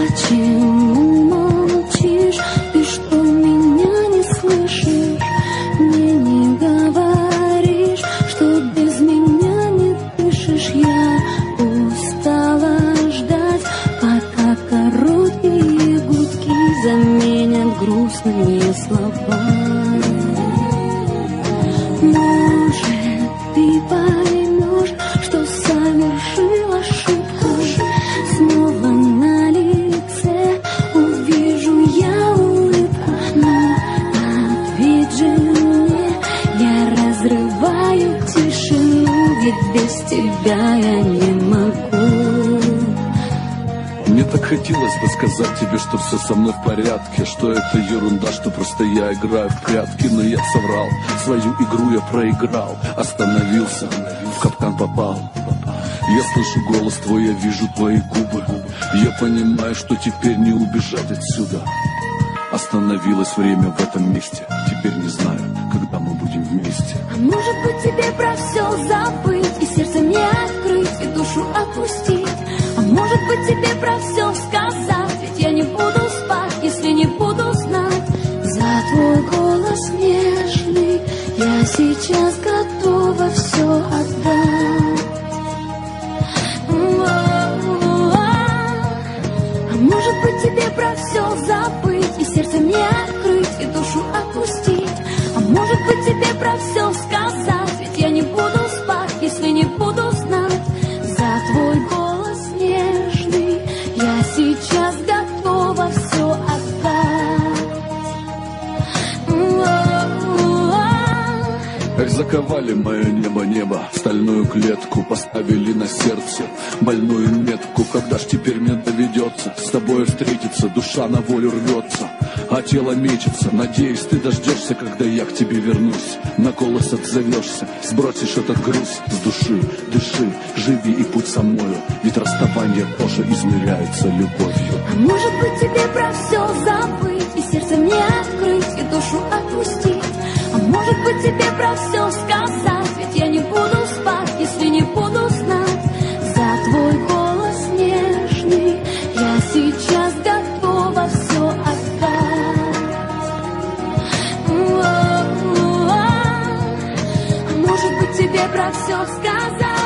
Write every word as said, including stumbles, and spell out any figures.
Почему молчишь? Ты что, меня не слышишь? Мне не говоришь, что без меня не дышишь. Я устала ждать, пока короткие гудки заменят грустными словами. Может, ты поймешь, что совершил ошибку. Снова на лице увижу я улыбку. Но ответь же мне, я разрываю тишину, ведь без тебя я не могу. Мне так хотелось бы сказать тебе, что все со мной в порядке, что это ерунда, что просто я играю в прятки. Но я соврал, свою игру я проиграл, остановился, в капкан попал. Я слышу голос твой, я вижу твои губы. Я понимаю, что теперь не убежать отсюда. Остановилось время в этом месте. Теперь не знаю, когда мы будем вместе. А может быть тебе про все забыть, и сердце мне открыть, и душу отпустить. А может быть тебе про все сказать, ведь я не буду спать, если не буду знать. За твой голос нежный я сейчас готова все отдать. А может быть тебе про все забыть, и сердце мне открыть, и душу отпустить. А может быть тебе про все сказать, ведь я не буду спать, если не буду знать. За твой голос нежный я сейчас готова все отдать. Как заковали мое небо-небо, стальную клетку поставили на сердце, больную метку. Когда ж теперь мне доведется с тобой встретиться? Душа на волю рвется, а тело мечется. Надеюсь, ты дождешься, когда я к тебе вернусь. На голос отзовешься, сбросишь этот груз с души. Дыши, живи и путь со мною, ведь расставание тоже измеряется любовью. А может быть тебе про все забыть, и сердце мне открыть, и душу отпустить. А может быть тебе про все сказать, ведь я не буду спать, если не буду знать. За твой голос нежный я сейчас готова все отдать. А может быть тебе про все сказать.